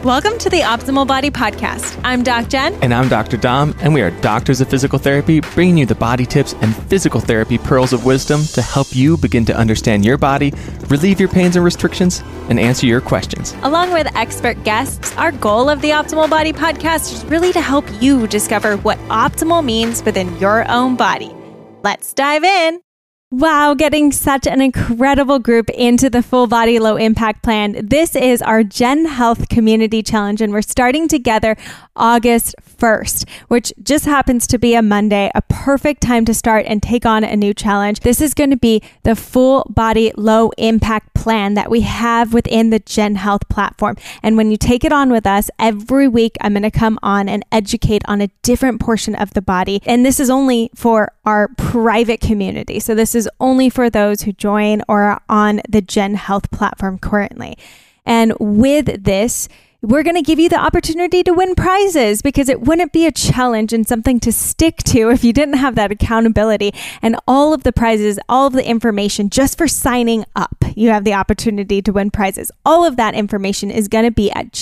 Welcome to the Optimal Body Podcast. I'm Doc Jen. And I'm Dr. Dom, and we are doctors of physical therapy, bringing you the body tips and physical therapy pearls of wisdom to help you begin to understand your body, relieve your pains and restrictions, and answer your questions. Along with expert guests, our goal of the Optimal Body Podcast is really to help you discover what optimal means within your own body. Let's dive in. Wow, getting such an incredible group into the Full Body Low Impact Plan. This is our Gen Health Community Challenge, and we're starting together August 1st, which just happens to be a Monday, a perfect time to start and take on a new challenge. This is going to be the Full Body Low Impact Plan that we have within the Gen Health platform. And when you take it on with us, every week I'm going to come on and educate on a different portion of the body. And this is only for our private community. So this is only for those who join or are on the Gen Health platform currently. And with this, we're going to give you the opportunity to win prizes, because it wouldn't be a challenge and something to stick to if you didn't have that accountability. And all of the prizes, all of the information just for signing up, you have the opportunity to win prizes. All of that information is going to be at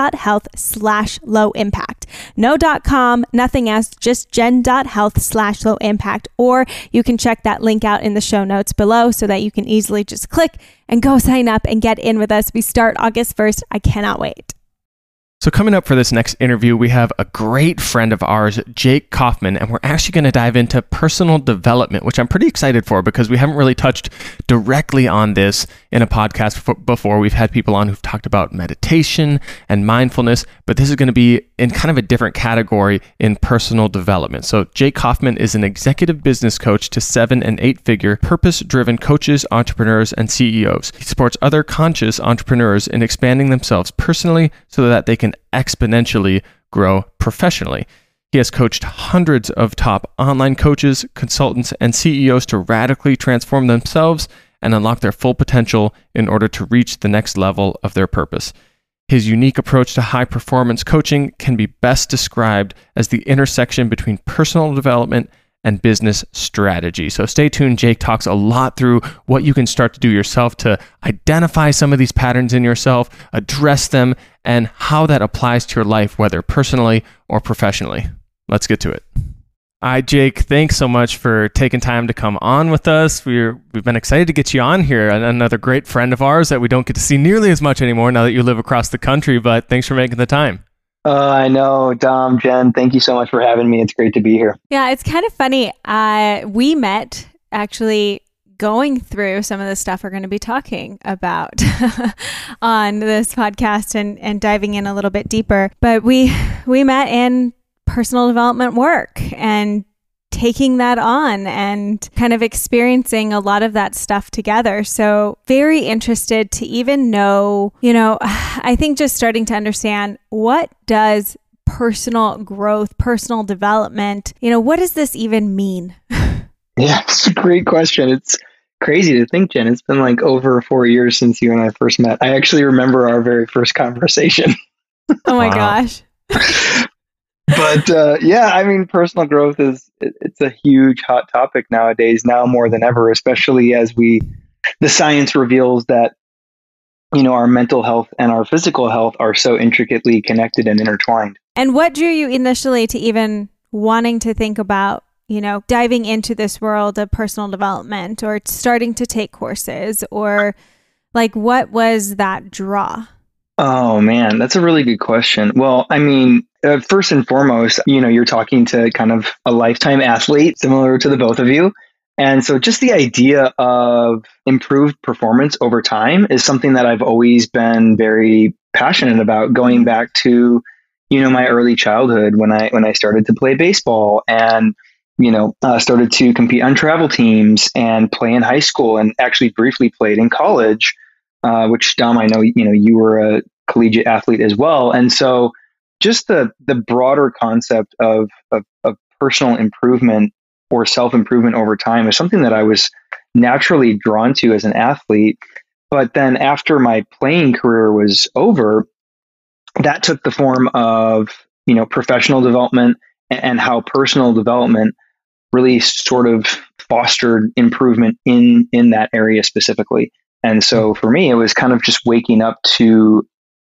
gen.health/low impact. No .com, nothing else, just gen.health/low impact. Or you can check that link out in the show notes below so that you can easily just click and go sign up and get in with us. We start August 1st. I cannot wait. So coming up for this next interview, we have a great friend of ours, Jake Kaufman, and we're actually going to dive into personal development, which I'm pretty excited for because we haven't really touched directly on this in a podcast before. We've had people on who've talked about meditation and mindfulness, but this is going to be in kind of a different category in personal development. So Jake Kaufman is an executive business coach to 7- and 8-figure purpose-driven coaches, entrepreneurs, and CEOs. He supports other conscious entrepreneurs in expanding themselves personally so that they can exponentially grow professionally. He has coached hundreds of top online coaches, consultants, and CEOs to radically transform themselves and unlock their full potential in order to reach the next level of their purpose. His unique approach to high-performance coaching can be best described as the intersection between personal development and business strategy. So stay tuned. Jake talks a lot through what you can start to do yourself to identify some of these patterns in yourself, address them, and how that applies to your life, whether personally or professionally. Let's get to it. Hi, Jake. Thanks so much for taking time to come on with us. We've been excited to get you on here. Another great friend of ours that we don't get to see nearly as much anymore now that you live across the country, but thanks for making the time. I know, Dom, Jen, thank you so much for having me. It's great to be here. Yeah, it's kind of funny. We met actually going through some of the stuff we're going to be talking about on this podcast and diving in a little bit deeper. But we met in personal development work and taking that on and kind of experiencing a lot of that stuff together. So very interested to even know, I think just starting to understand, what does personal growth, personal development, what does this even mean? Yeah, it's a great question. It's crazy to think, Jen. It's been like over 4 years since you and I first met. I actually remember our very first conversation. Oh my gosh. But personal growth it's a huge hot topic nowadays, now more than ever, especially as the science reveals that, our mental health and our physical health are so intricately connected and intertwined. And what drew you initially to even wanting to think about, diving into this world of personal development or starting to take courses, or like, what was that draw? Oh man, that's a really good question. Well, first and foremost, you're talking to kind of a lifetime athlete, similar to the both of you. And so just the idea of improved performance over time is something that I've always been very passionate about, going back to, my early childhood when I started to play baseball and, started to compete on travel teams and play in high school, and actually briefly played in college, which, Dom, I know, you were a collegiate athlete as well. And so just the broader concept of personal improvement or self-improvement over time is something that I was naturally drawn to as an athlete. But then after my playing career was over, that took the form of, professional development and how personal development really sort of fostered improvement in that area specifically. And so for me, it was kind of just waking up to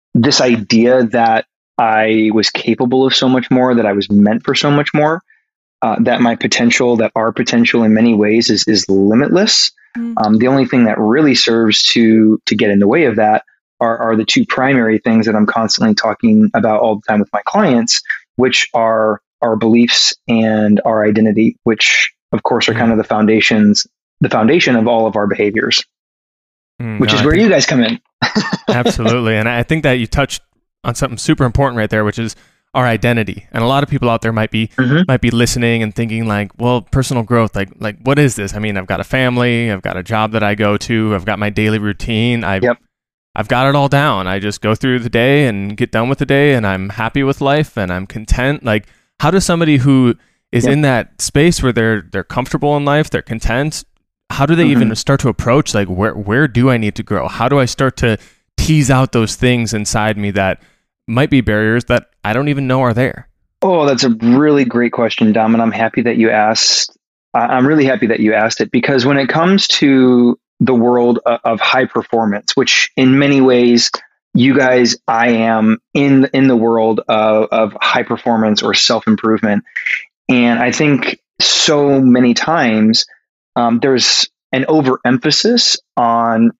this idea that I was capable of so much more, that I was meant for so much more, that my potential, that our potential in many ways is limitless. The only thing that really serves to get in the way of that are the two primary things that I'm constantly talking about all the time with my clients, which are our beliefs and our identity, which of course are kind of the foundation of all of our behaviors, which is where you guys come in. Absolutely. And I think that you touched on something super important right there, which is our identity. And a lot of people out there might be listening and thinking like, well, personal growth, like what is this? I mean, I've got a family, I've got a job that I go to, I've got my daily routine. I've got it all down. I just go through the day and get done with the day, and I'm happy with life and I'm content. Like, how does somebody who is in that space where they're comfortable in life, they're content, how do they even start to approach like where do I need to grow? How do I start to tease out those things inside me that might be barriers that I don't even know are there? Oh, that's a really great question, Dom, and I'm happy that you asked. I'm really happy that you asked it, because when it comes to the world of high performance, which in many ways, you guys, I am in the world of high performance or self-improvement. And I think so many times there's an overemphasis on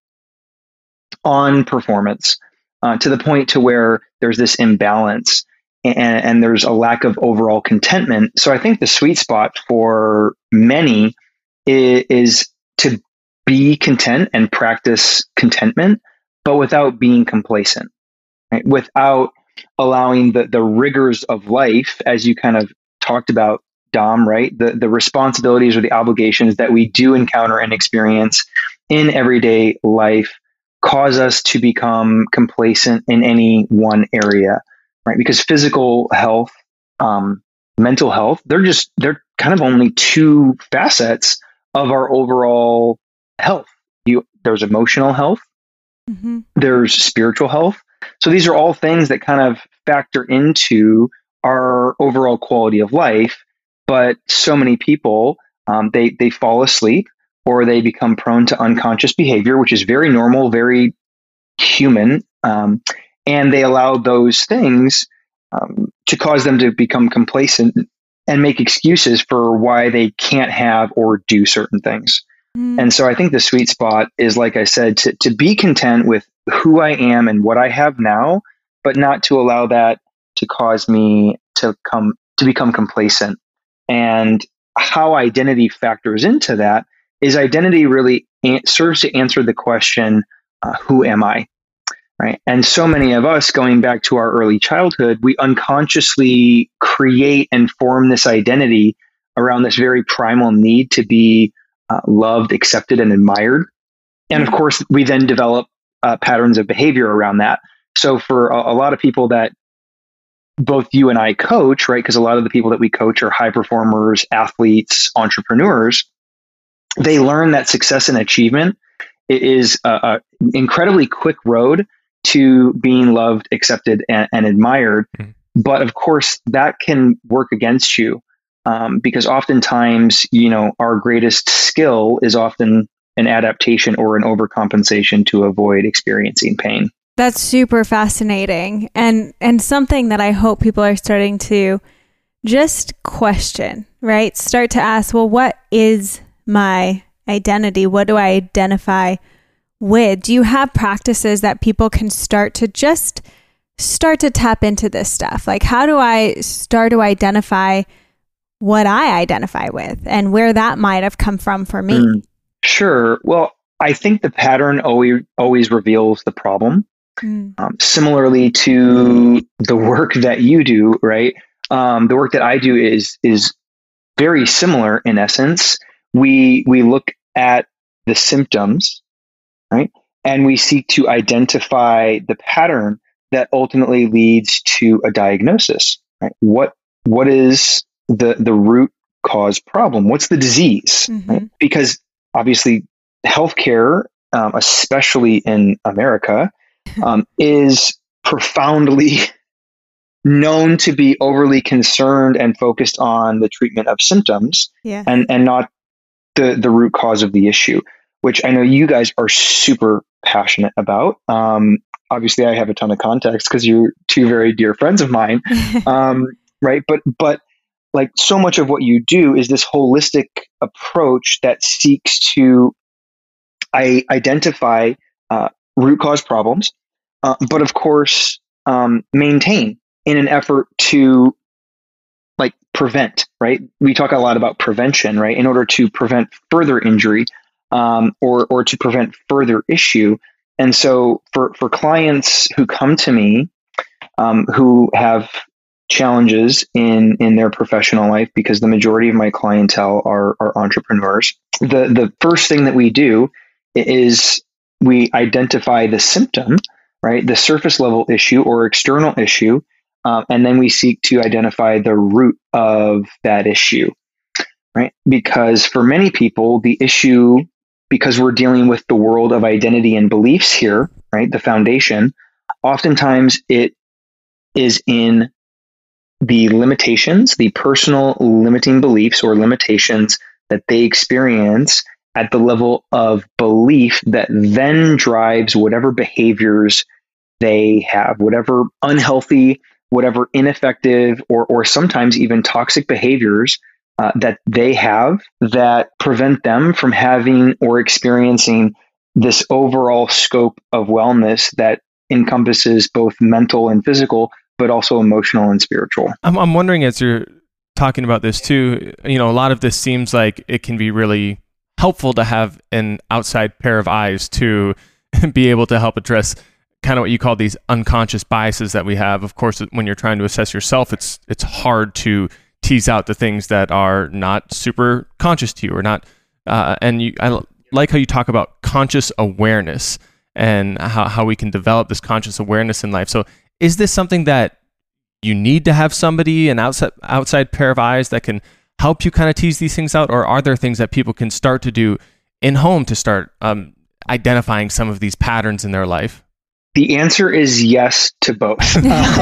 performance to the point to where there's this imbalance and there's a lack of overall contentment. So I think the sweet spot for many is to be content and practice contentment, but without being complacent, right? Without allowing the rigors of life, as you kind of talked about, Dom, right? The responsibilities or the obligations that we do encounter and experience in everyday life cause us to become complacent in any one area, right? Because physical health, mental health, they're kind of only two facets of our overall health. There's emotional health, there's spiritual health. So these are all things that kind of factor into our overall quality of life. But so many people, they fall asleep or they become prone to unconscious behavior, which is very normal, very human. And they allow those things to cause them to become complacent and make excuses for why they can't have or do certain things. And so I think the sweet spot is, like I said, to be content with who I am and what I have now, but not to allow that to cause me to become complacent. And how identity factors into that is identity really serves to answer the question, who am I? Right. And so many of us, going back to our early childhood, we unconsciously create and form this identity around this very primal need to be loved, accepted, and admired. And of course, we then develop patterns of behavior around that. So for a lot of people that both you and I coach, right? Because a lot of the people that we coach are high performers, athletes, entrepreneurs. They learn that success and achievement is an incredibly quick road to being loved, accepted, and admired. But of course, that can work against you because oftentimes, our greatest skill is often an adaptation or an overcompensation to avoid experiencing pain. That's super fascinating and something that I hope people are starting to just question, right? Start to ask, well, what is my identity? What do I identify with? Do you have practices that people can start to tap into this stuff? Like, how do I start to identify what I identify with and where that might have come from for me? Sure. Well, I think the pattern always reveals the problem. Similarly to the work that you do, right? The work that I do is very similar in essence. We look at the symptoms, right? And we seek to identify the pattern that ultimately leads to a diagnosis, right? What is the root cause problem? What's the disease? Right? Because obviously healthcare, especially in America, is profoundly known to be overly concerned and focused on the treatment of symptoms and not the root cause of the issue, which I know you guys are super passionate about. obviously I have a ton of context because you're two very dear friends of mine. Right. But like so much of what you do is this holistic approach that seeks to identify root cause problems, but of course, maintain in an effort to like prevent, right? We talk a lot about prevention, right? In order to prevent further injury, or to prevent further issue. And so for clients who come to me, who have challenges in their professional life, because the majority of my clientele are entrepreneurs, the first thing that we do is we identify the symptom, right? The surface level issue or external issue. And then we seek to identify the root of that issue, right? Because for many people, the issue, because we're dealing with the world of identity and beliefs here, right? The foundation, oftentimes it is in the limitations, the personal limiting beliefs or limitations that they experience at the level of belief that then drives whatever behaviors they have, whatever unhealthy, whatever ineffective, or sometimes even toxic behaviors that they have that prevent them from having or experiencing this overall scope of wellness that encompasses both mental and physical, but also emotional and spiritual. I'm wondering, as you're talking about this too, a lot of this seems like it can be really helpful to have an outside pair of eyes to be able to help address kind of what you call these unconscious biases that we have. Of course, when you're trying to assess yourself, it's hard to tease out the things that are not super conscious to you or not. I like how you talk about conscious awareness and how we can develop this conscious awareness in life. So is this something that you need to have somebody, an outside pair of eyes that can help you kind of tease these things out? Or are there things that people can start to do in home to start identifying some of these patterns in their life? The answer is yes to both.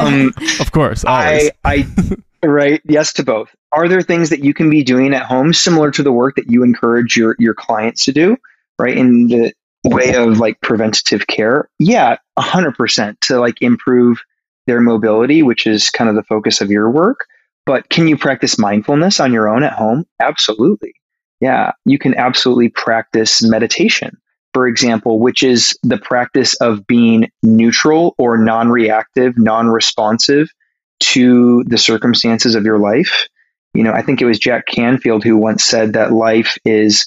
Of course, always. Right. Yes to both. Are there things that you can be doing at home similar to the work that you encourage your clients to do, right? In the way of like preventative care? Yeah, 100% to like improve their mobility, which is kind of the focus of your work. But can you practice mindfulness on your own at home? Absolutely. Yeah, you can absolutely practice meditation, for example, which is the practice of being neutral or non-reactive, non-responsive to the circumstances of your life. I think it was Jack Canfield who once said that life is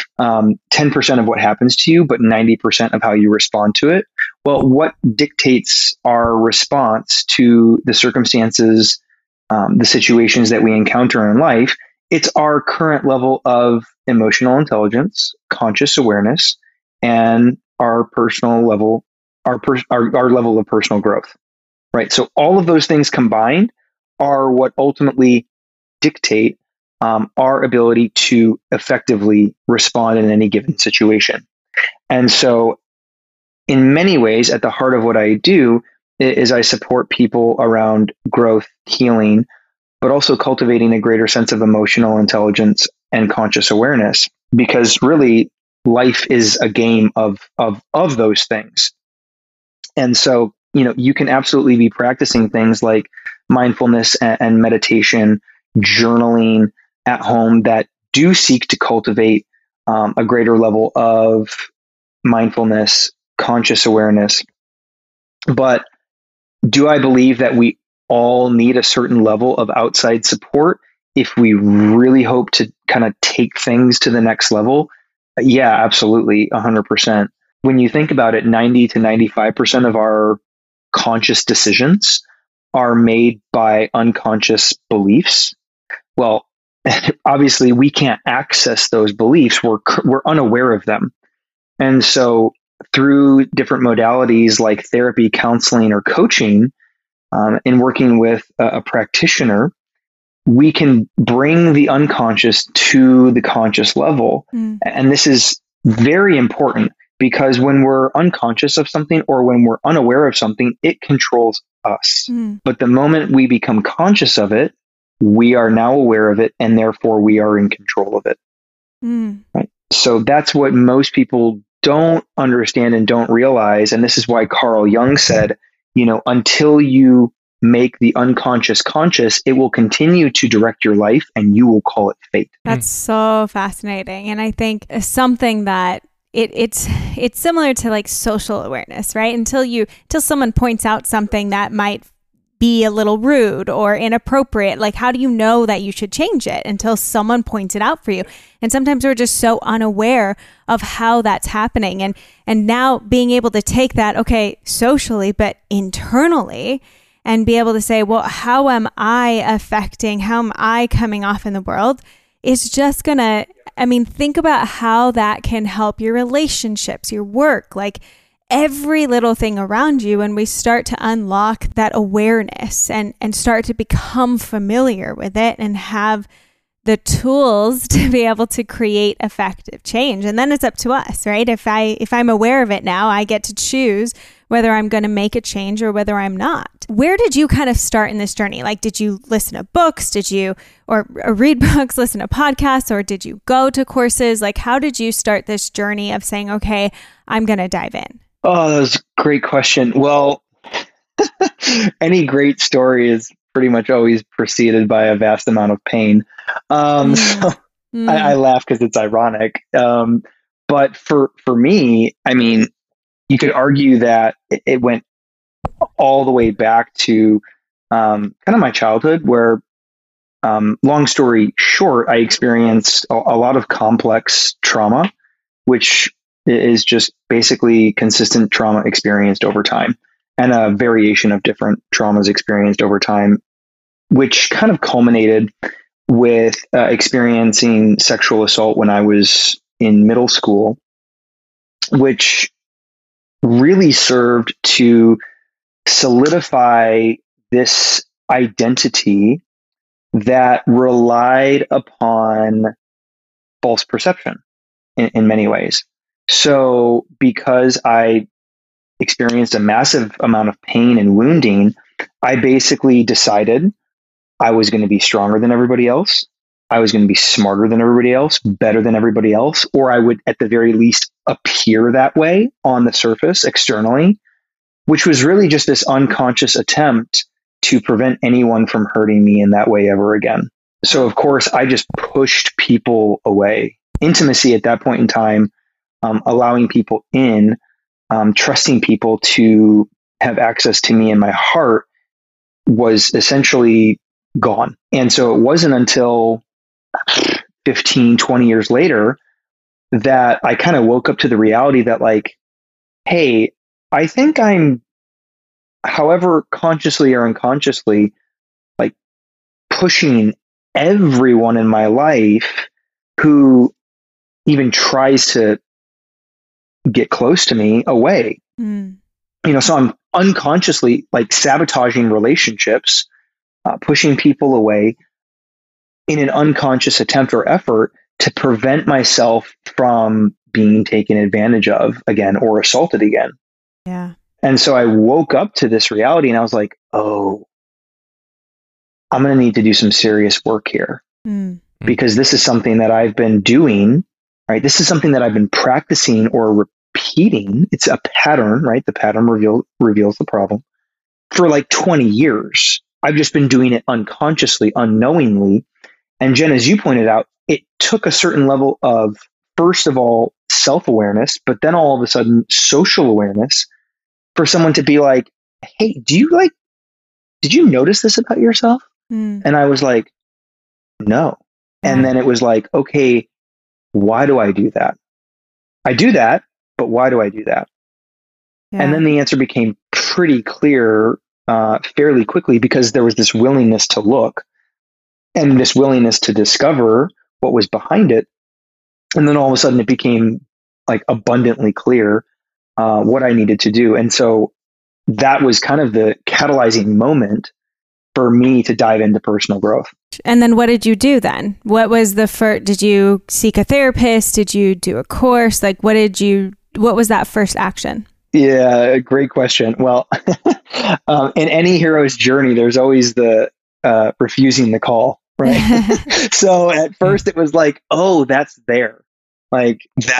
10% of what happens to you, but 90% of how you respond to it. Well, what dictates our response to the circumstances, the situations that we encounter in life? It's our current level of emotional intelligence, conscious awareness, and our personal level, our level of personal growth. Right. So all of those things combined are what ultimately dictate our ability to effectively respond in any given situation. And so in many ways, at the heart of what I do is I support people around growth, healing, but also cultivating a greater sense of emotional intelligence and conscious awareness, because really life is a game of those things. And so you can absolutely be practicing things like mindfulness and meditation, journaling at home that do seek to cultivate a greater level of mindfulness, conscious awareness. But do I believe that we all need a certain level of outside support if we really hope to kind of take things to the next level? Yeah, absolutely, 100%. When you think about it, 90 to 95% of our conscious decisions are made by unconscious beliefs. Well, obviously we can't access those beliefs. We're unaware of them. And so through different modalities like therapy, counseling, or coaching, in working with a practitioner, we can bring the unconscious to the conscious level. And this is very important, because when we're unconscious of something or when we're unaware of something, it controls us. But the moment we become conscious of it, we are now aware of it, and therefore we are in control of it. Right? So that's what most people don't understand and don't realize, and this is why Carl Jung said, until you make the unconscious conscious, it will continue to direct your life and you will call it fate. That's so fascinating. And I think something that it's similar to like social awareness, right? Until someone points out something that might be a little rude or inappropriate, like how do you know that you should change it until someone points it out for you? And sometimes we're just so unaware of how that's happening. And now being able to take that, okay, socially, but internally, and be able to say, well, how am I coming off in the world? Is just gonna, think about how that can help your relationships, your work, like every little thing around you. When we start to unlock that awareness and start to become familiar with it and have the tools to be able to create effective change. And then it's up to us, right? If I'm aware of it now, I get to choose whether I'm going to make a change or whether I'm not. Where did you kind of start in this journey? Like, did you listen to books? Did you or read books, listen to podcasts, or did you go to courses? Like, how did you start this journey of saying, okay, I'm going to dive in? Oh, that was a great question. Well, any great story is pretty much always preceded by a vast amount of pain. So I laugh because it's ironic. But for me, you could argue that it went all the way back to kind of my childhood, where, long story short, I experienced a lot of complex trauma, which is just basically consistent trauma experienced over time, and a variation of different traumas experienced over time, which kind of culminated with experiencing sexual assault when I was in middle school, which really served to solidify this identity that relied upon false perception in many ways. So because I experienced a massive amount of pain and wounding, I basically decided I was going to be stronger than everybody else. I was going to be smarter than everybody else, better than everybody else, or I would at the very least appear that way on the surface externally, which was really just this unconscious attempt to prevent anyone from hurting me in that way ever again. So of course, I just pushed people away. Intimacy at that point in time, allowing people in, trusting people to have access to me in my heart was essentially gone. And so it wasn't until 15, 20 years later that I kind of woke up to the reality that, like, hey, I think I'm, however consciously or unconsciously, like pushing everyone in my life who even tries to get close to me away. So I'm unconsciously like sabotaging relationships, pushing people away in an unconscious attempt or effort to prevent myself from being taken advantage of again or assaulted again. Yeah. And so I woke up to this reality and I was like, oh, I'm going to need to do some serious work here because this is something that I've been doing, right? This is something that I've been practicing or repeating. It's a pattern, right? The pattern reveals the problem for like 20 years. I've just been doing it unconsciously, unknowingly. And Jen, as you pointed out, it took a certain level of, first of all, self-awareness, but then all of a sudden social awareness for someone to be like, hey, did you notice this about yourself? And I was like, no. And then it was like, okay, why do I do that? I do that, but why do I do that? Yeah. And then the answer became pretty clear fairly quickly because there was this willingness to look and this willingness to discover what was behind it. And then all of a sudden it became like abundantly clear what I needed to do. And so that was kind of the catalyzing moment for me to dive into personal growth. And then what did you do then? What was the first, did you seek a therapist? Did you do a course? Like what was that first action? Yeah, great question. Well, in any hero's journey, there's always the refusing the call, right? So at first it was like, oh, that's there. Like that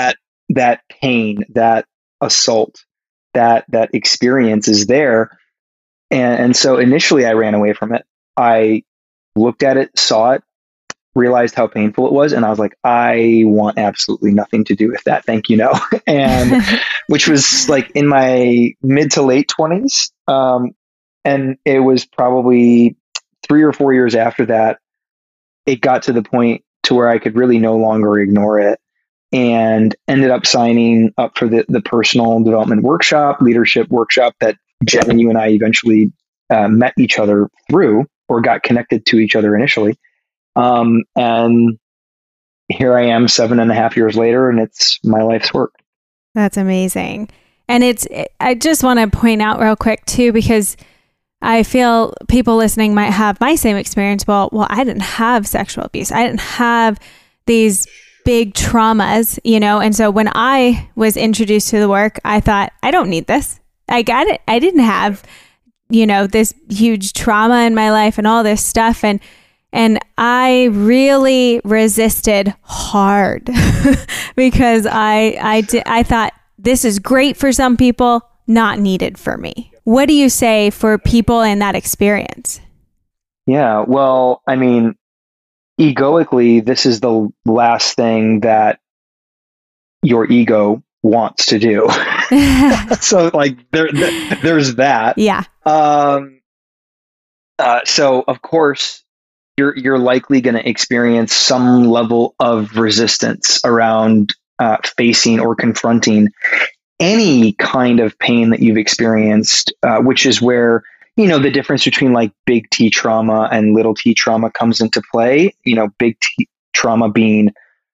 that pain, that assault, that experience is there. And so initially I ran away from it. I looked at it, saw it, realized how painful it was. And I was like, I want absolutely nothing to do with that. Thank you. No. And which was like in my mid to late 20s. And it was probably 3 or 4 years after that, it got to the point to where I could really no longer ignore it, and ended up signing up for the personal development workshop, leadership workshop that Jen and you and I eventually met each other through, or got connected to each other initially. And here I am 7.5 years later, and it's my life's work. That's amazing. And I just want to point out real quick too, because I feel people listening might have my same experience. Well, I didn't have sexual abuse. I didn't have these big traumas, and so when I was introduced to the work, I thought, I don't need this. I got it. I didn't have, this huge trauma in my life and all this stuff. And I really resisted hard because I thought this is great for some people, not needed for me. What do you say for people in that experience? Yeah, well, I mean, egoically, this is the last thing that your ego wants to do. So like there's that. Yeah. So of course you're likely going to experience some level of resistance around facing or confronting any kind of pain that you've experienced, which is where, the difference between like big T trauma and little T trauma comes into play. Big T trauma being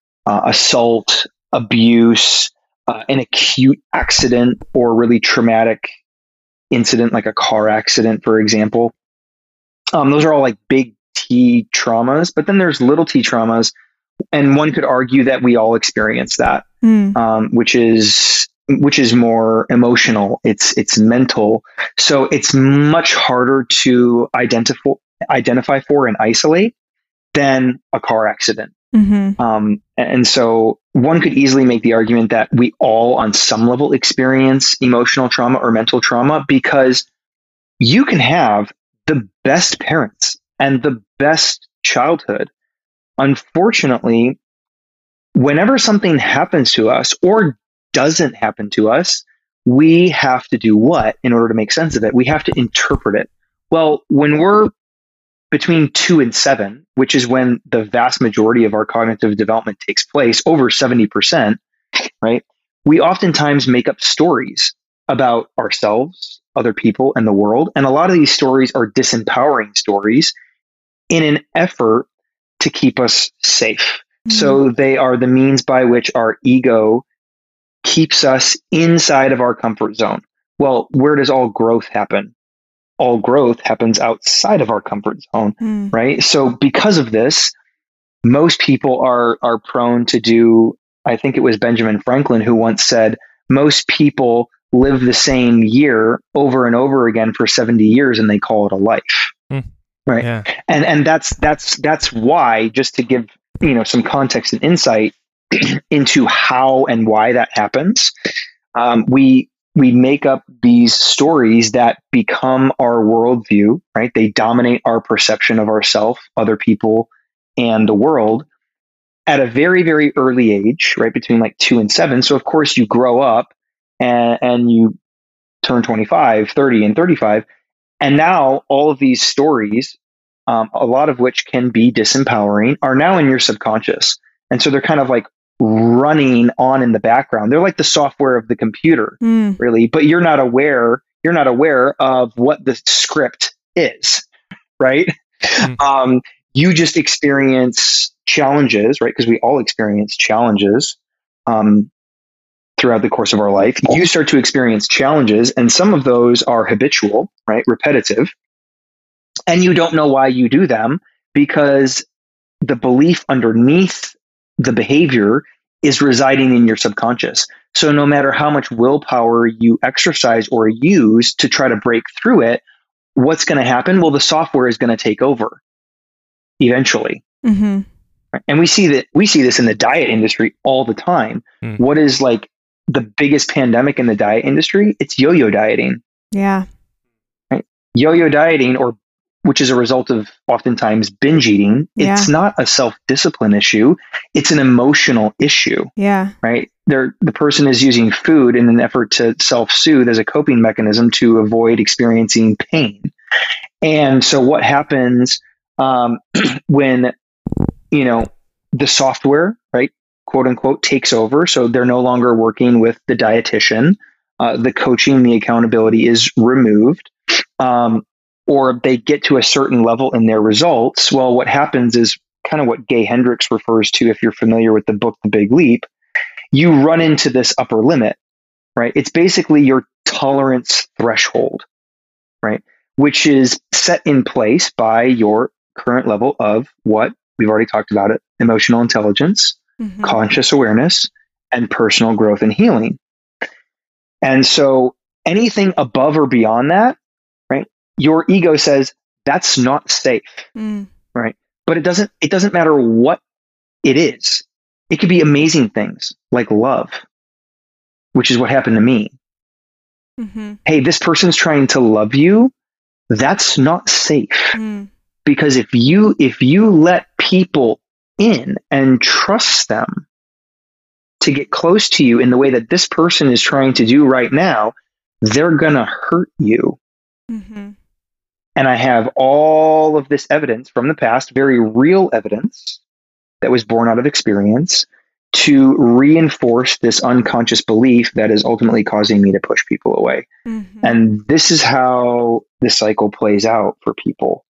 assault, abuse, an acute accident, or really traumatic incident like a car accident, for example. Those are all like big T traumas, but then there's little T traumas, and one could argue that we all experience that, which is more emotional. It's mental, so it's much harder to identify for and isolate than a car accident. Mm-hmm. And so one could easily make the argument that we all, on some level, experience emotional trauma or mental trauma, because you can have the best parents and the best childhood. Unfortunately, whenever something happens to us or doesn't happen to us, we have to do what in order to make sense of it? We have to interpret it. Well, when we're between 2 and 7, which is when the vast majority of our cognitive development takes place, over 70%, right? We oftentimes make up stories about ourselves, other people, and the world. And a lot of these stories are disempowering stories in an effort to keep us safe. Mm-hmm. So they are the means by which our ego keeps us inside of our comfort zone. Well, where does all growth happen? All growth happens outside of our comfort zone, right? So because of this, most people are prone to do, I think it was Benjamin Franklin who once said, most people live the same year over and over again for 70 years and they call it a life. Right. Yeah. And that's why, just to give, some context and insight into how and why that happens, we make up these stories that become our worldview, right? They dominate our perception of ourselves, other people, and the world at a very, very early age, right? Between like 2 and 7. So of course you grow up and you turn 25, 30, and 35. And now all of these stories, a lot of which can be disempowering, are now in your subconscious. And so they're kind of like running on in the background. They're like the software of the computer, really, but you're not aware of what the script is, right? You just experience challenges, right? Because we all experience challenges throughout the course of our life. You start to experience challenges, and some of those are habitual, right? Repetitive. And you don't know why you do them, because the belief underneath the behavior is residing in your subconscious. So no matter how much willpower you exercise or use to try to break through it, what's going to happen? Well, the software is going to take over eventually. Mm-hmm. And we see this in the diet industry all the time. What is like the biggest pandemic in the diet industry? It's yo-yo dieting. Yeah. Right? Yo-yo dieting, which is a result of oftentimes binge eating. Yeah. It's not a self-discipline issue. It's an emotional issue. Yeah. Right? The person is using food in an effort to self-soothe as a coping mechanism to avoid experiencing pain. And so what happens when, the software, right, quote unquote, takes over? So they're no longer working with the dietitian. The coaching, the accountability is removed. Or they get to a certain level in their results. Well, what happens is kind of what Gay Hendricks refers to, if you're familiar with the book, The Big Leap. You run into this upper limit, right? It's basically your tolerance threshold, right? Which is set in place by your current level of what we've already talked about it, emotional intelligence, conscious awareness, and personal growth and healing. And so anything above or beyond that, right? Your ego says that's not safe, right? But it doesn't matter what it is. It could be amazing things like love, which is what happened to me. Hey, this person's trying to love you. That's not safe. Because if you let people in and trust them to get close to you in the way that this person is trying to do right now, they're going to hurt you. And I have all of this evidence from the past, very real evidence that was born out of experience, to reinforce this unconscious belief that is ultimately causing me to push people away. And this is how the cycle plays out for people.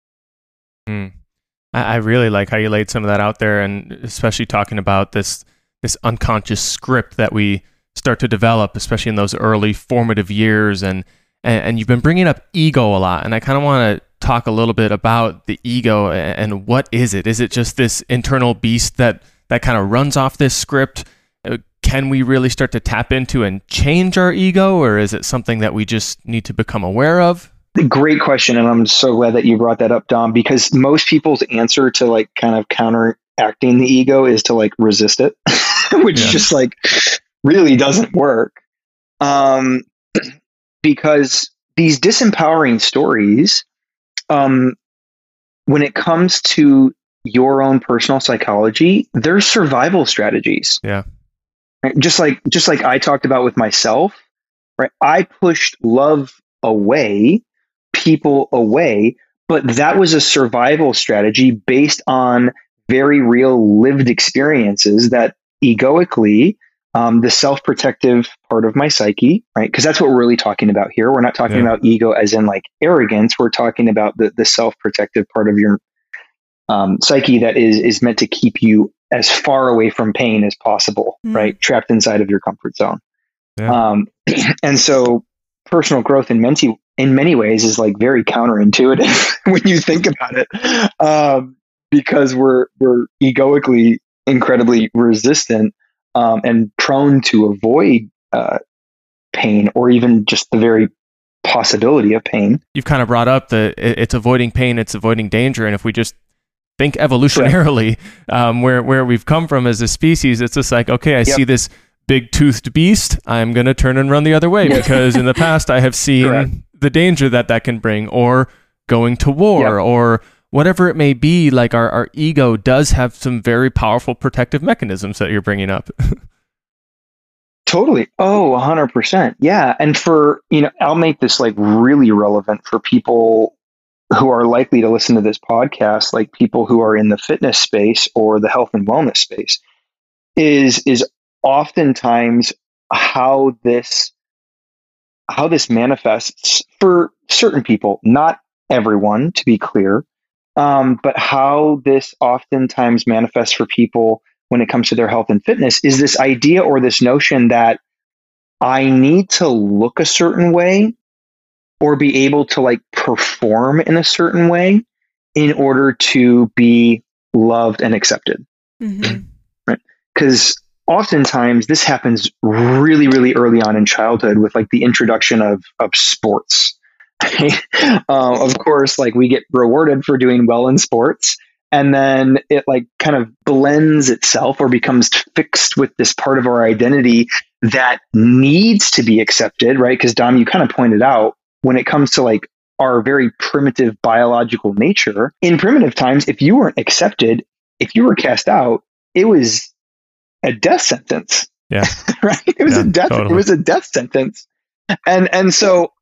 I really like how you laid some of that out there, and especially talking about this unconscious script that we start to develop, especially in those early formative years. And you've been bringing up ego a lot, and I kind of want to talk a little bit about the ego and what is it? Is it just this internal beast that kind of runs off this script? Can we really start to tap into and change our ego, or is it something that we just need to become aware of? Great question. And I'm so glad that you brought that up, Dom, because most people's answer to like kind of counteracting the ego is to like resist it, which just like really doesn't work. Because these disempowering stories, when it comes to your own personal psychology, they're survival strategies. Yeah. Right? Just like I talked about with myself, right? I pushed love away, people away, but that was a survival strategy based on very real lived experiences that egoically, the self-protective part of my psyche, right? Because that's what we're really talking about here. We're not talking about ego as in like arrogance. We're talking about the self-protective part of your psyche that is meant to keep you as far away from pain as possible, right? Trapped inside of your comfort zone. Yeah. And so personal growth in many ways is like very counterintuitive when you think about it, because we're egoically incredibly resistant and prone to avoid pain, or even just the very possibility of pain. You've kind of brought up it's avoiding pain, it's avoiding danger, and if we just think evolutionarily, where we've come from as a species, it's just like, okay, I see this big toothed beast, I'm going to turn and run the other way because in the past I have seen the danger that can bring, or going to war, or whatever it may be. Like our ego does have some very powerful protective mechanisms that you're bringing up. Totally. Oh, 100%. Yeah. And for, I'll make this like really relevant for people who are likely to listen to this podcast, like people who are in the fitness space or the health and wellness space, is oftentimes how this manifests for certain people, not everyone, to be clear, but how this oftentimes manifests for people when it comes to their health and fitness is this idea or this notion that I need to look a certain way or be able to like perform in a certain way in order to be loved and accepted. Right? Because oftentimes this happens really, really early on in childhood with like the introduction of sports. Of course, like we get rewarded for doing well in sports. And then it like kind of blends itself or becomes fixed with this part of our identity that needs to be accepted, right? Because Dom, you kind of pointed out when it comes to like our very primitive biological nature, in primitive times, if you weren't accepted, if you were cast out, it was a death sentence. Yeah. Right? It was it was a death sentence. And so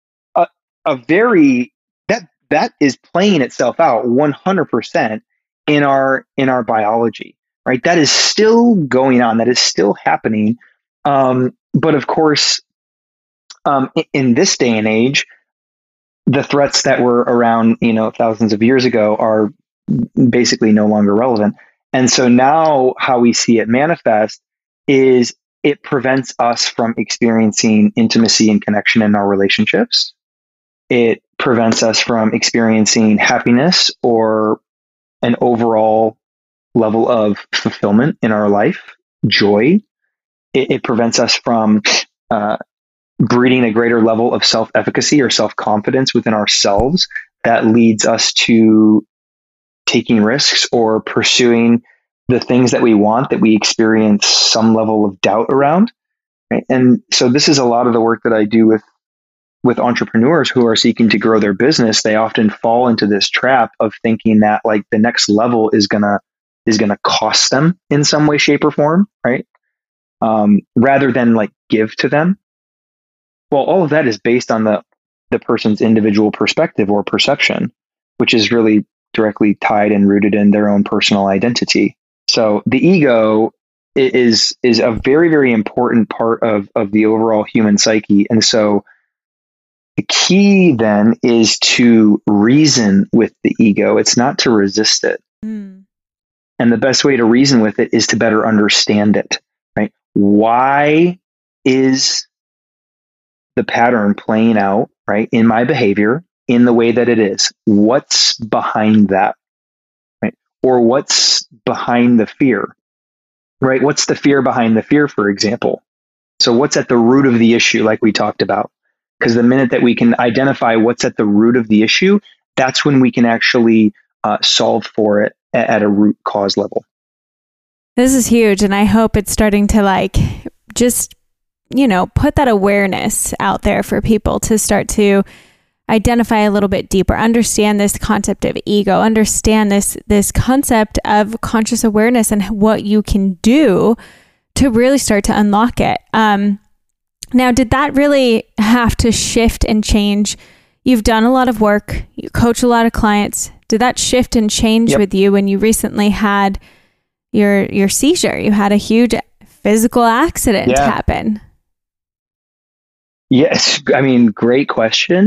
a very that is playing itself out 100% in our biology, right? That is still going on. That is still happening. But of course, in this day and age, the threats that were around, thousands of years ago are basically no longer relevant. And so now how we see it manifest is it prevents us from experiencing intimacy and connection in our relationships. It prevents us from experiencing happiness or an overall level of fulfillment in our life, joy. It prevents us from breeding a greater level of self-efficacy or self-confidence within ourselves that leads us to taking risks or pursuing the things that we want that we experience some level of doubt around. Right? And so this is a lot of the work that I do with entrepreneurs who are seeking to grow their business. They often fall into this trap of thinking that like the next level is gonna cost them in some way, shape, or form, right? Rather than like give to them. Well, all of that is based on the person's individual perspective or perception, which is really directly tied and rooted in their own personal identity. So the ego is a very, very important part of the overall human psyche. And so the key then is to reason with the ego. It's not to resist it. And the best way to reason with it is to better understand it, right? Why is the pattern playing out, right, in my behavior in the way that it is? What's behind that, right? Or what's behind the fear, right? What's the fear behind the fear, for example? So what's at the root of the issue, like we talked about? Because the minute that we can identify what's at the root of the issue, that's when we can actually solve for it at a root cause level. This is huge. And I hope it's starting to like just, put that awareness out there for people to start to identify a little bit deeper, understand this concept of ego, understand this concept of conscious awareness and what you can do to really start to unlock it. Now, did that really have to shift and change? You've done a lot of work, you coach a lot of clients. Did that shift and change with you when you recently had your seizure? You had a huge physical accident happen. Yes. I mean, great question.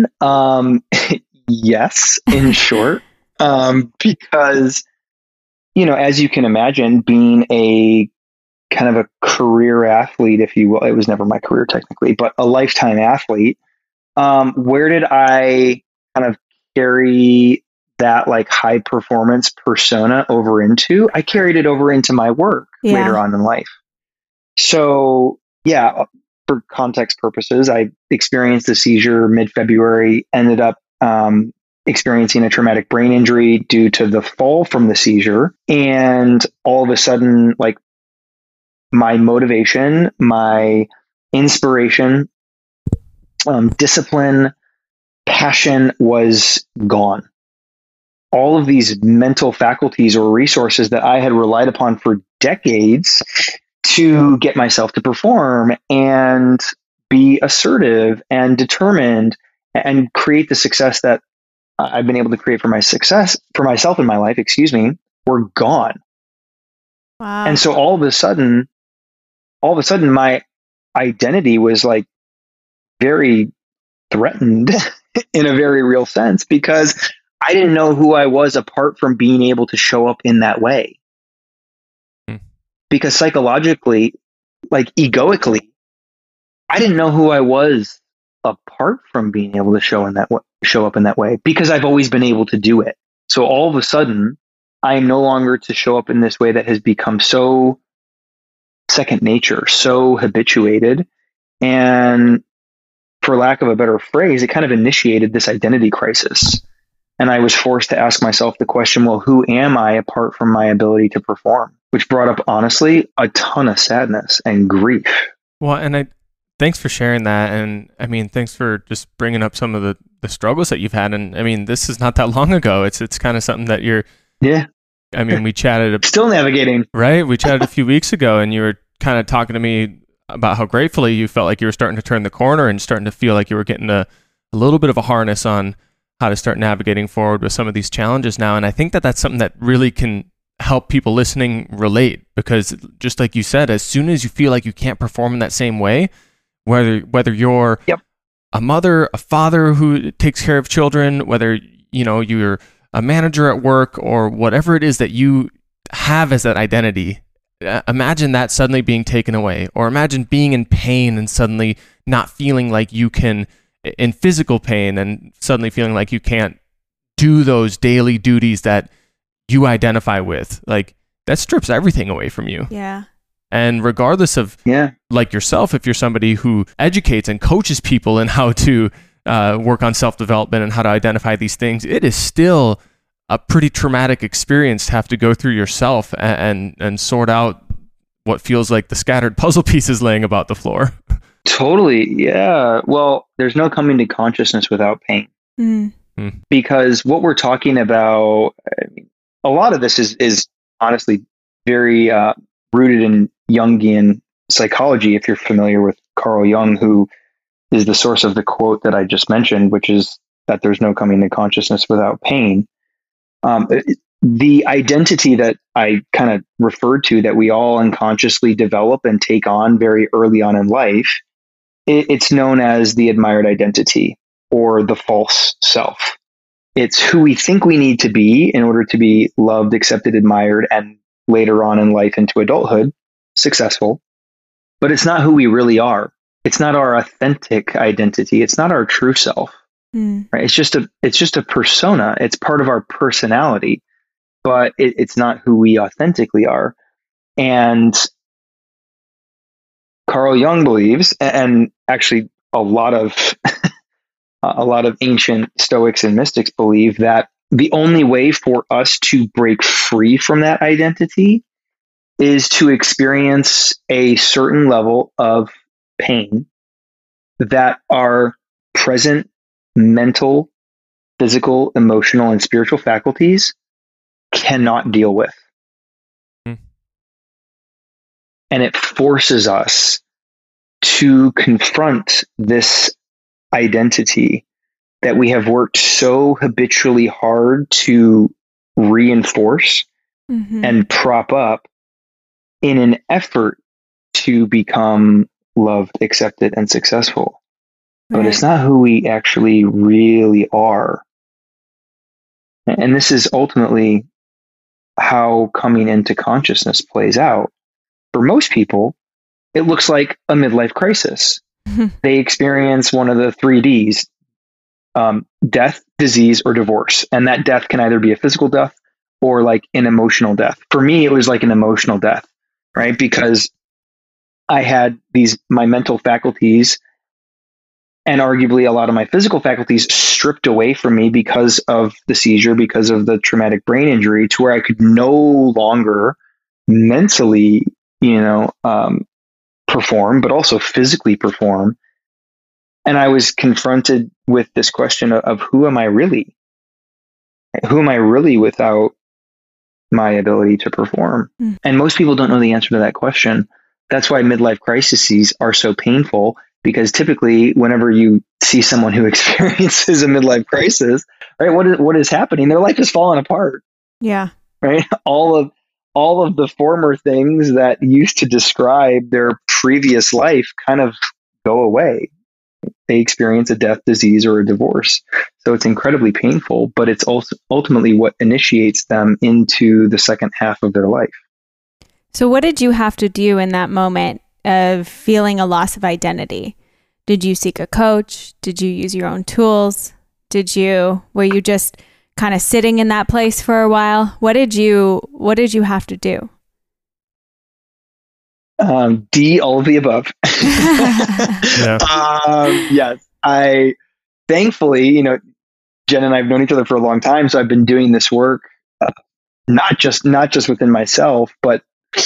Yes, in short, because, as you can imagine, being a kind of a career athlete, if you will, it was never my career technically, but a lifetime athlete, where did I kind of carry that like high performance persona over into? I carried it over into my work later on in life. So for context purposes, I experienced a seizure mid-February, ended up experiencing a traumatic brain injury due to the fall from the seizure. And all of a sudden, like my motivation, my inspiration, discipline, passion was gone. All of these mental faculties or resources that I had relied upon for decades to get myself to perform and be assertive and determined and create the success that I've been able to create for myself in my life, were gone. Wow. And so all of a sudden my identity was like very threatened in a very real sense, because I didn't know who I was apart from being able to show up in that way. Because psychologically, like egoically, I didn't know who I was apart from being able to show up in that way, because I've always been able to do it. So all of a sudden, I am no longer to show up in this way that has become so second nature, so habituated. And for lack of a better phrase, it kind of initiated this identity crisis. And I was forced to ask myself the question, well, who am I apart from my ability to perform? Which brought up, honestly, a ton of sadness and grief. Well, and thanks for sharing that. And I mean, thanks for just bringing up some of the struggles that you've had. And I mean, this is not that long ago. It's kind of something that you're, I mean, we chatted. Still navigating. Right? We chatted a few weeks ago and you were kind of talking to me about how gratefully you felt like you were starting to turn the corner and starting to feel like you were getting a little bit of a harness on how to start navigating forward with some of these challenges now. And I think that that's something that really can help people listening relate, because just like you said, as soon as you feel like you can't perform in that same way, whether you're a mother, a father who takes care of children, whether you're a manager at work or whatever it is that you have as that identity, imagine that suddenly being taken away, or imagine being in pain and suddenly not feeling like you can, in physical pain, and suddenly feeling like you can't do those daily duties that you identify with. Like, that strips everything away from you. Yeah. And regardless of, like yourself, if you're somebody who educates and coaches people in how to work on self-development and how to identify these things, it is still a pretty traumatic experience to have to go through yourself and sort out what feels like the scattered puzzle pieces laying about the floor. Totally. Yeah. Well, there's no coming to consciousness without pain. Because what we're talking about, I mean, a lot of this is honestly very rooted in Jungian psychology. If you're familiar with Carl Jung, who is the source of the quote that I just mentioned, which is that there's no coming to consciousness without pain. The identity that I kind of referred to, that we all unconsciously develop and take on very early on in life, it's known as the admired identity, or the false self. It's who we think we need to be in order to be loved, accepted, admired, and later on in life into adulthood, successful. But it's not who we really are. It's not our authentic identity. It's not our true self. Right? It's just a persona. It's part of our personality, but it's not who we authentically are. And Carl Jung believes, and actually a lot of ancient Stoics and mystics believe, that the only way for us to break free from that identity is to experience a certain level of pain that our present mental, physical, emotional, and spiritual faculties cannot deal with. And it forces us to confront this identity that we have worked so habitually hard to reinforce and prop up in an effort to become loved, accepted, and successful. But it's not who we actually really are. And this is ultimately how coming into consciousness plays out. For most people, it looks like a midlife crisis. They experience one of the 3Ds, death, disease, or divorce. And that death can either be a physical death or like an emotional death. For me, it was like an emotional death, right? Because I had my mental faculties and arguably a lot of my physical faculties stripped away from me because of the seizure, because of the traumatic brain injury, to where I could no longer mentally, perform, but also physically perform. And I was confronted with this question of who am I really? Who am I really without my ability to perform? And most people don't know the answer to that question. That's why midlife crises are so painful, because typically whenever you see someone who experiences a midlife crisis, right, what is happening? Their life is falling apart. Yeah. Right? All of the former things that used to describe their previous life kind of go away. They experience a death, disease, or a divorce. So it's incredibly painful, but it's also ultimately what initiates them into the second half of their life. So what did you have to do in that moment of feeling a loss of identity? Did you seek a coach? Did you use your own tools? Were you just kind of sitting in that place for a while? What did you have to do? D, all of the above. Yes. I thankfully, Jen and I have known each other for a long time, so I've been doing this work, not just within myself, but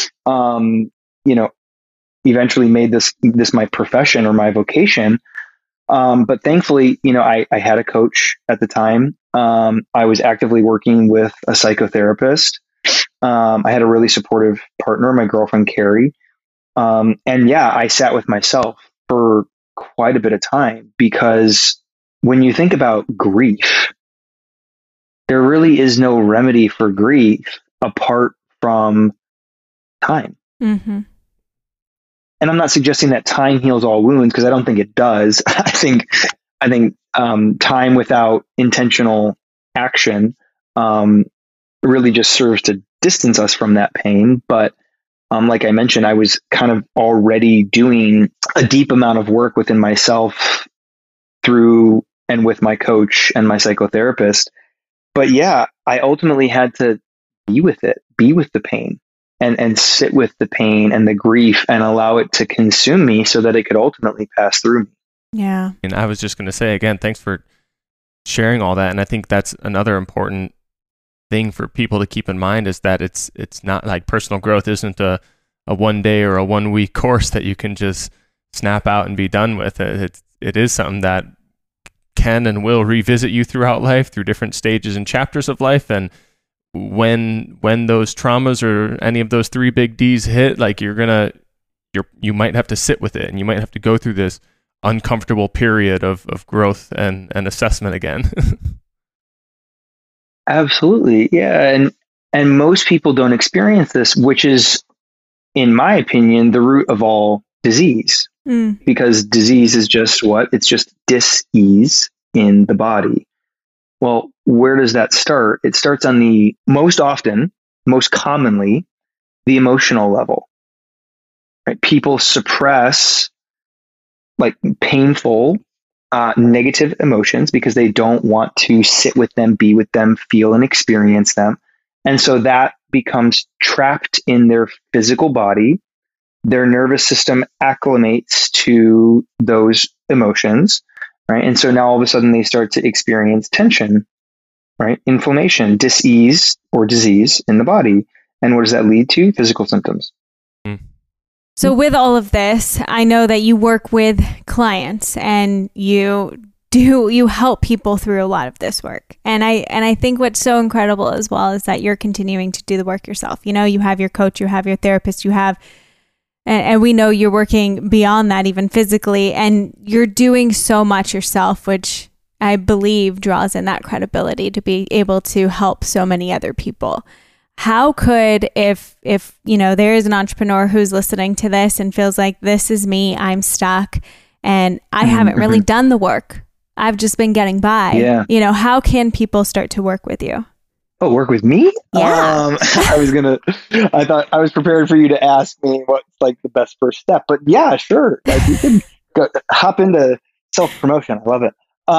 eventually made this my profession or my vocation. But thankfully, I had a coach at the time. I was actively working with a psychotherapist. I had a really supportive partner, my girlfriend, Carrie. I sat with myself for quite a bit of time, because when you think about grief, there really is no remedy for grief apart from time. Mm-hmm. And I'm not suggesting that time heals all wounds, because I don't think it does. I think time without intentional action really just serves to distance us from that pain. But like I mentioned, I was kind of already doing a deep amount of work within myself through and with my coach and my psychotherapist. But yeah, I ultimately had to be with it, be with the pain, and sit with the pain and the grief and allow it to consume me so that it could ultimately pass through me. Yeah. And I was just going to say, again, thanks for sharing all that. And I think that's another important thing for people to keep in mind, is that it's not like personal growth isn't a 1 day or a 1 week course that you can just snap out and be done with. It is something that can and will revisit you throughout life, through different stages and chapters of life. And when those traumas or any of those 3 big D's hit, like you might have to sit with it, and you might have to go through this uncomfortable period of growth and assessment again. Absolutely. Yeah. And most people don't experience this, which is, in my opinion, the root of all disease. Because disease is just what? It's just dis-ease in the body. Well, where does that start? It starts on most commonly, the emotional level. Right? People suppress like painful, negative emotions because they don't want to sit with them, be with them, feel and experience them. And so that becomes trapped in their physical body. Their nervous system acclimates to those emotions, right? And so now all of a sudden they start to experience tension, right? Inflammation, dis-ease or disease in the body. And what does that lead to? Physical symptoms. So with all of this, I know that you work with clients and you help people through a lot of this work. And I think what's so incredible as well is that you're continuing to do the work yourself. You have your coach, you have your therapist, and we know you're working beyond that, even physically, and you're doing so much yourself, which I believe draws in that credibility to be able to help so many other people. How could, if there is an entrepreneur who's listening to this and feels like, this is me, I'm stuck and I haven't really done the work, I've just been getting by. Yeah. How can people start to work with you? Oh, work with me? Yeah. I thought I was prepared for you to ask me what's like the best first step, but yeah, sure. Like you can hop into self-promotion. I love it.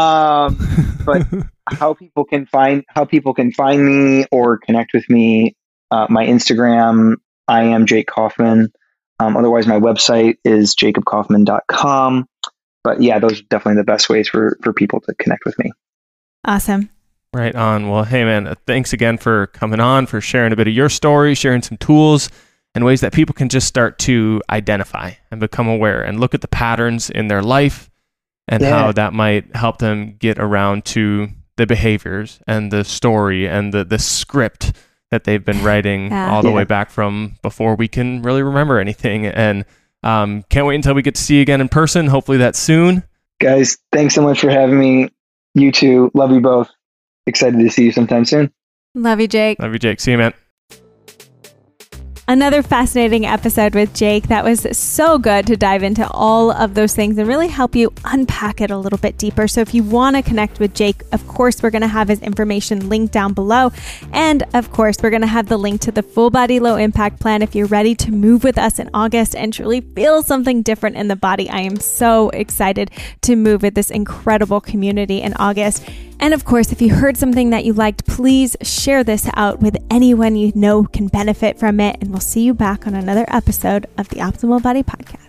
But how people can find me or connect with me, my Instagram, I am Jake Kaufman. Otherwise my website is jacobkaufman.com. But yeah, those are definitely the best ways for people to connect with me. Awesome. Right on. Well, hey man, thanks again for coming on, for sharing a bit of your story, sharing some tools and ways that people can just start to identify and become aware and look at the patterns in their life and how that might help them get around to the behaviors and the story and the script that they've been writing all the way back from before we can really remember anything. And can't wait until we get to see you again in person. Hopefully that's soon. Guys, thanks so much for having me. You too. Love you both. Excited to see you sometime soon. Love you, Jake. Love you, Jake. See you, man. Another fascinating episode with Jake. That was so good to dive into all of those things and really help you unpack it a little bit deeper. So if you want to connect with Jake, of course, we're going to have his information linked down below. And of course, we're going to have the link to the Full Body Low Impact Plan if you're ready to move with us in August and truly feel something different in the body. I am so excited to move with this incredible community in August. And of course, if you heard something that you liked, please share this out with anyone you know can benefit from it. And we'll see you back on another episode of the Optimal Body Podcast.